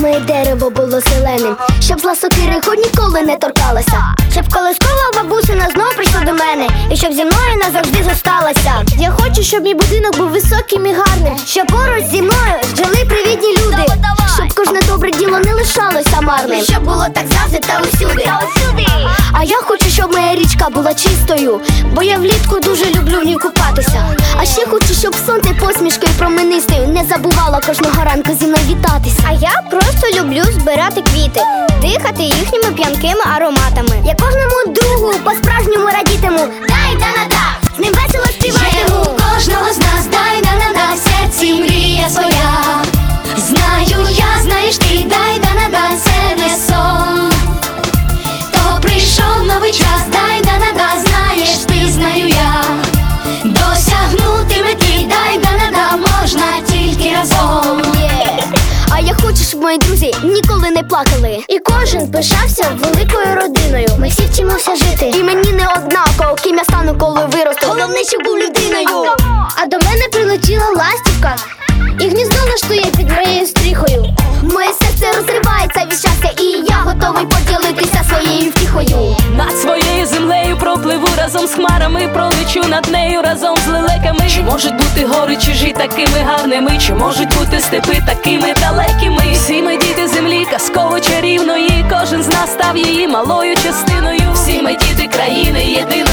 моє дерево було зеленим, щоб зла сокири хоч ніколи не торкалася, щоб колискова бабусина знов прийшла до мене, і щоб зі мною назавжди зосталася. Я хочу, щоб мій будинок був високим і гарним, щоб поруч зі мною жили привітні люди, щоб кожне добре діло не лишалося марним, щоб було так завжди та усюди. А я хочу, щоб моя річка була чистою, бо я влітку дуже люблю в ній купатися. А ще хочу, щоб сонце посмішкою променистою не забувало кожного ранку зі мною вітатися. А я просто люблю збирати квіти, дихати їхніми п'янкими ароматами. Я кожному другу по-справжньому радітиму. Дай да-на-да, з ним весело співатиму. Є у кожного з нас дай да-на-да, в серці мрія своя. Знаю я, знаєш ти, дай да-на-да, це не сон. То прийшов новий час, дай да-на-да, знаєш ти, знаю я. Досягнути мети, дай да-на-да, можна тільки разом. А я хочу, щоб мої друзі ніколи не плакали, і кожен пишався великою родиною. Ми всі вчимося жити, і мені не однаково, ким я стану, коли виросту. Головне, щоб був людиною. А до мене прилетіла ластівка, і гніздо влаштує під моєю стріхою. Моє серце розривається від щастя, і я готовий поділитися своєю втіхою. Над своєю землею пропливу разом з хмарами, пролечу над нею разом з лелеками. Чи можуть бути гори чужі такими гарними, чи можуть бути степи такими далекими? Всі ми діти землі казково чарівної, кожен з нас став її малою частиною. Всі ми діти країни єдиної.